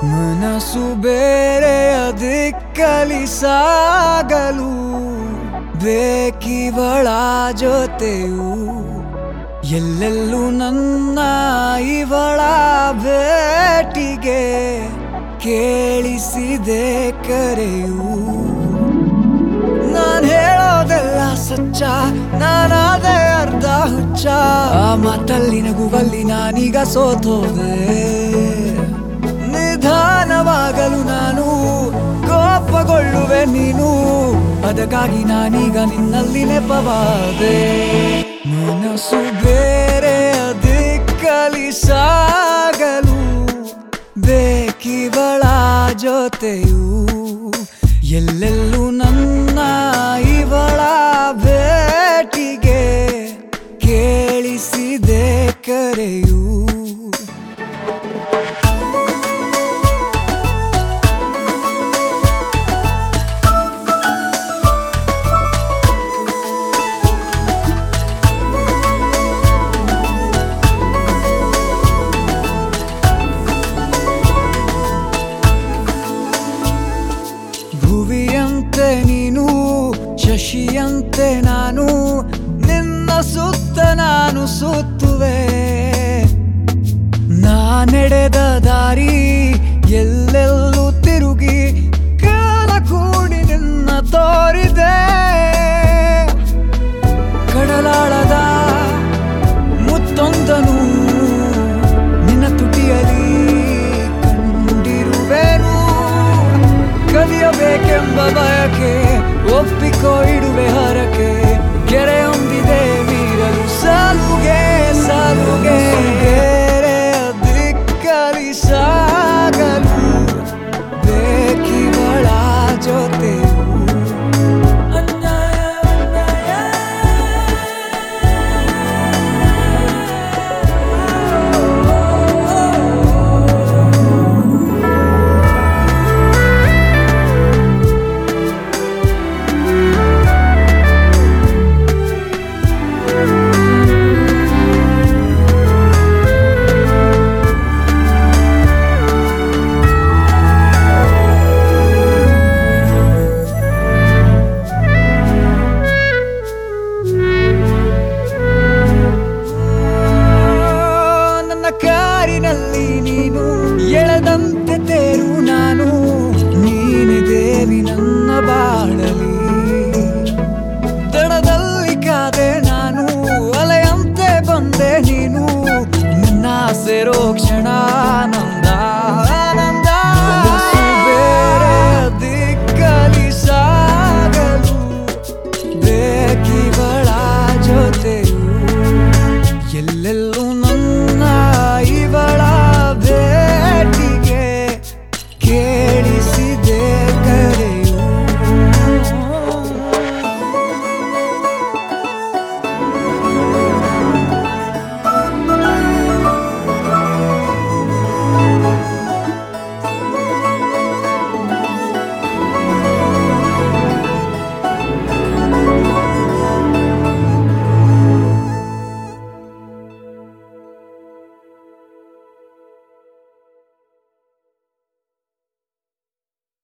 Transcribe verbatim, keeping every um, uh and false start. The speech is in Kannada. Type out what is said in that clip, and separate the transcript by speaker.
Speaker 1: ಮನಸ್ಸು ಬೇರೆಯ ದಿಕ್ಕಲಿ ಸಾಗಲು ಬೇಕಿವಳ ಜೊತೆಯು ಎಲ್ಲೆಲ್ಲೂ ನನ್ನ ಇವಳ ಭೇಟಿಗೆ ಕೇಳಿಸಿದೆ ಕರೆಯು. ನಾನ್ ಹೇಳೋದೆಲ್ಲ ಸಚ್ಚ, ನಾನಾದೆ ಅರ್ಧ ಹುಚ್ಚ. ಆ ಮಾತಲ್ಲಿ ನಗುವಲ್ಲಿ ನಾನೀಗ ಸೋತೋದೆ. ನಿಧಾನವಾಗಲು ನಾನು ಕೋಪಗೊಳ್ಳುವೆ ನೀನು, ಅದಕ್ಕಾಗಿ ನಾನೀಗ ನಿನ್ನಲ್ಲಿ ನೆಪವಾದೆ. ಮನಸ್ಸು ಬೇರೆಯ ದಿಕ್ಕಲಿ ಸಾಗಲು ಬೇಕಿವಳ ಜೊತೆಯು ಎಲ್ಲೆಲ್ಲೂ ನನ್ನ ಇವಳ ಭೇಟಿಗೆ ಕೇಳಿಸಿದೆ ಕರೆಯು. ಭುವಿಯಂತೆ ನೀನು, ಶಶಿಯಂತೆ ನಾನು, ನಿನ್ನ ಸುತ್ತ ನಾನು ಸುತ್ತುವೆ. ನಾನೆಡೆದ ದಾರಿ ಎಲ್ಲೆಲ್ಲೂ ತಿರುಗಿ ಕಾಲ ಕೂಡಿ ನಿನ್ನ ತೋರಿದೆ. ಕಡಲಾಳದ ಮುತ್ತೊಂದನು ನಿನ್ನ ತುಟಿಯಲಿ ಕಂಡಿರುವೆನು. ಕಲಿಯಬೇಕೆಂಬ ಬಯಕೆ ಒಪ್ಪಿಕೋ ಇಡುವೆ ಹರಕೆ. ಕೆರೆಯೊಂದಿದೆ ಮೀರಲು ಸಾಲುಗೆ ಸಾಲುಗೆ. ಬೇರೆಯ ದಿಕ್ಕಲಿ ಸಾಗಲು ಬೇಕಿವಳ ಜೊತೆಯು ಕಾರಿನಲ್ಲಿ ನೀನು ಎಳೆದಂತೆ ತೇರು ನಾನು. ನೀನೆ ದೇವಿ ನನ್ನ ಬಾಳಲಿ. ದಡದಲ್ಲಿ ಕಾದೆ ನಾನು, ಅಲೆಯಂತೆ ಬಂದೆ ನೀನು. ನಿನ್ನ ಸೇರೋ ಕ್ಷಣ